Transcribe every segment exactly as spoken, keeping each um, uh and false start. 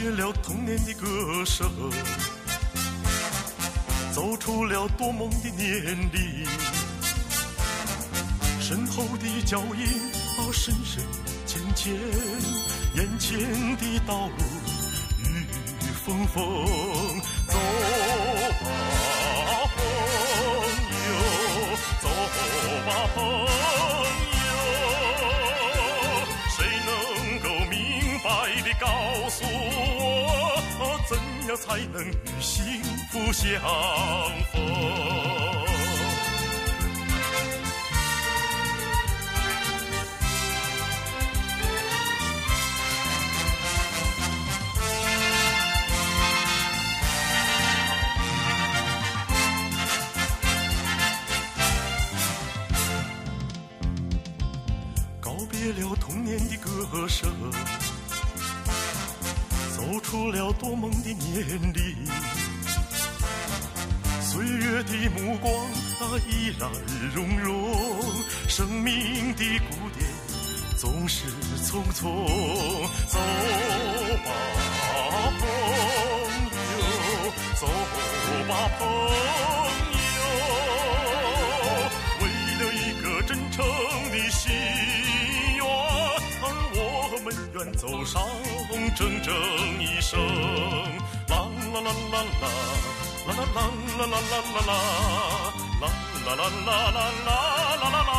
别了童年的歌声，走出了多梦的年龄，身后的脚印啊，深深浅浅，眼前的道路雨雨风风，走吧朋友，走吧朋友，谁能够明白地告诉我，怎样才能与幸福相逢？别了童年的歌声，走出了多梦的年龄，岁月的目光啊依然融融，生命的古典总是匆匆。走吧朋友，走吧朋友，为了一个真诚的心，我们愿走上整整一生。啦啦啦啦啦，啦啦啦啦啦啦啦啦，啦啦啦啦啦啦啦啦。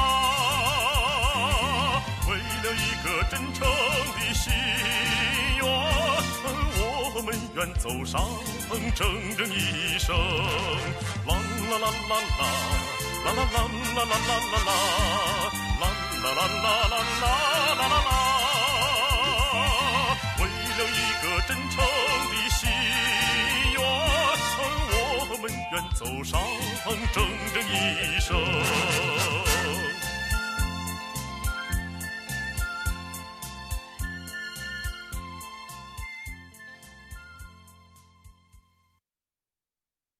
为了一个真诚的心愿，我们愿走上整整一生。啦啦啦啦啦，啦啦啦啦啦啦啦啦，啦啦啦啦啦啦啦啦啦。一个真诚的心愿，我们愿走上整整一生。